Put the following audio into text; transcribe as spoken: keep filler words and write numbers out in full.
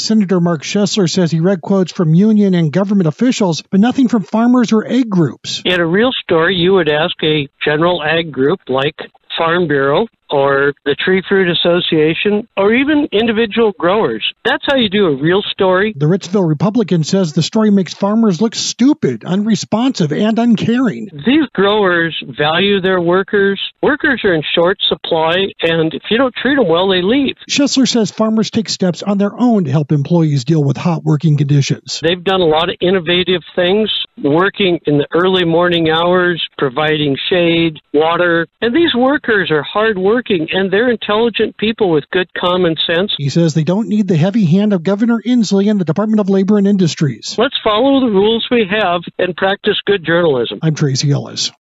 Senator Mark Schessler says he read quotes from union and government officials, but nothing from farmers or ag groups. In a real story, you would ask a general ag group like Farm Bureau or the Tree Fruit Association, or even individual growers. That's how you do a real story. The Ritzville Republican says the story makes farmers look stupid, unresponsive, and uncaring. These growers value their workers. Workers are in short supply, and if you don't treat them well, they leave. Schessler says farmers take steps on their own to help employees deal with hot working conditions. They've done a lot of innovative things, working in the early morning hours, providing shade, water, and these workers are hard working. And they're intelligent people with good common sense. He says they don't need the heavy hand of Governor Inslee and the Department of Labor and Industries. Let's follow the rules we have and practice good journalism. I'm Tracy Ellis.